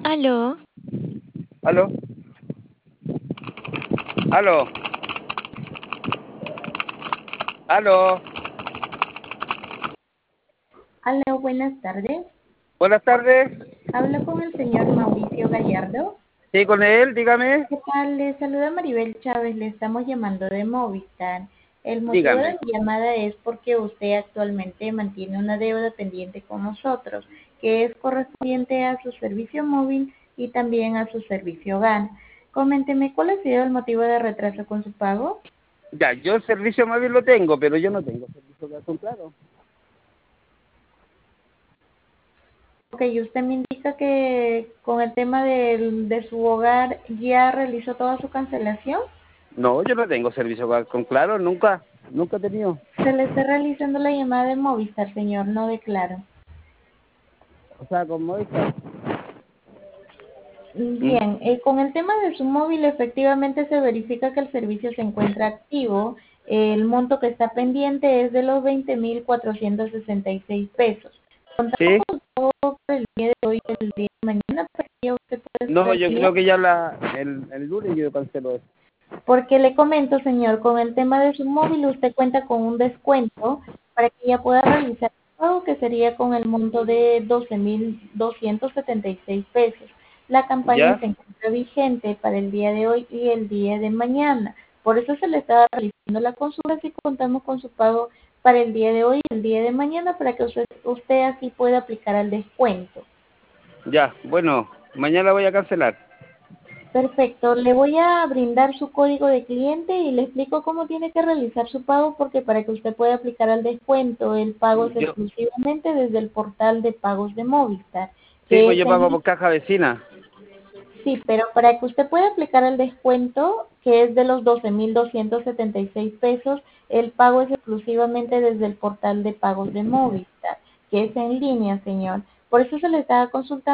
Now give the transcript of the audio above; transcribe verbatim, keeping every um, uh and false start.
Aló, ¿Aló? ¿Aló? ¿Aló? Aló, buenas tardes. Buenas tardes. Hablo con el señor Mauricio Gallardo. Sí, con él, dígame. ¿Qué tal? Le saluda Maribel Chávez, le estamos llamando de Movistar. El motivo de Dígame. mi llamada es porque usted actualmente mantiene una deuda pendiente con nosotros, que es correspondiente a su servicio móvil y también a su servicio G A N. Coménteme, ¿cuál ha sido el motivo de retraso con su pago? Ya, yo el servicio móvil lo tengo, pero yo no tengo servicio gas, claro. Ok, usted me indica que con el tema del- de su hogar ya realizó toda su cancelación. No, yo no tengo servicio gas con claro, nunca, nunca he tenido. Se le está realizando la llamada de Movistar, señor, no de Claro. O sea, con Movistar. ¿Mm? Bien, eh, con el tema de su móvil efectivamente se verifica que el servicio se encuentra activo. El monto que está pendiente es de los veinte mil cuatrocientos sesenta y seis pesos. Contamos ¿Sí? con todo por el día de hoy y el día de mañana para que ya usted pueda No, estar yo bien. creo que ya la, el, el lunes yo cancelo eso. Porque le comento, señor, con el tema de su móvil usted cuenta con un descuento para que ya pueda realizar el pago, que sería con el monto de doce mil doscientos setenta y seis pesos. La campaña ¿Ya? se encuentra vigente para el día de hoy y el día de mañana. Por eso se le estaba realizando la consulta si contamos con su pago para el día de hoy y el día de mañana para que usted, usted así pueda aplicar al descuento. Ya, bueno, mañana voy a cancelar. Perfecto, le voy a brindar su código de cliente y le explico cómo tiene que realizar su pago porque para que usted pueda aplicar al descuento, el pago es Yo, exclusivamente desde el portal de pagos de Movistar, sí, que pues es yo pago en por caja vecina. sí, pero para que usted pueda aplicar el descuento, que es de los doce mil doscientos setenta y seis pesos, el pago es exclusivamente desde el portal de pagos de Movistar, que es en línea, señor. Por eso se le estaba consultando